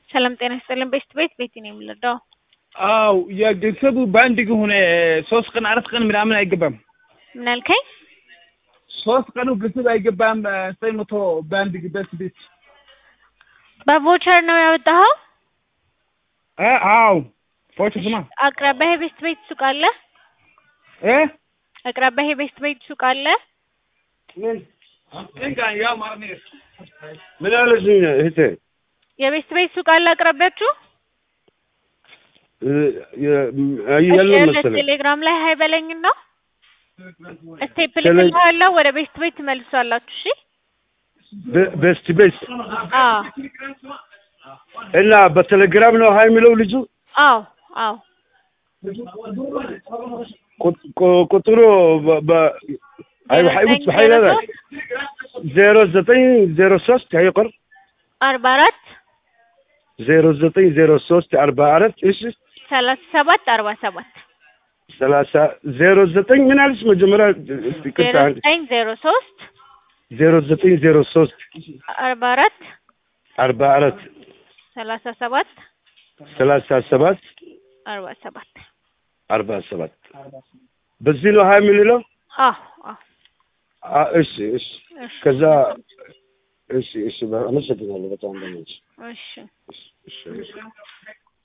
ሰላም ጤና ይስጥልን ቤት ነው የምልደው አው የገንዘቡ ባንድ ሆነ 3 ቀን 4 ቀን ምናምን አይገባም ምን አልከኝ 3 ቀኑ ገንዘብ አይገባም 900 ባንድ ቤት በቮቸር ነው ያወጣኸው አው ቮቸር ስማ አቅራቢያ ቤት ሱቅ አለ አቅራቢያ ቤት ሱቅ አለ ምን እንካ ያ ማርኔ ምን አለሽኝ እህቴ የቤት ሱቅ አለ አቅራቢያችሁ የለም መሰለኝ ቴሌግራም ላይ ሃይ በለኝና ስቴፕ ልክልሃለሁ ወደ ቤት ትመልሷላችሁ እሺ ቤት እና በቴሌግራም ነው ሃይ የሚለው ልጁ አዎ ቁጥሩ ሃይቡት በኃይለ 0903 هيقر 44 0903 44 ايش 37 47 09 من عارف مجمرة 0903 0903 44 44 37 47 47 በዚህ ነው ሃይ የሚለው እሺ ከዛ እሺ አመሰግናለሁ በጣም እሺ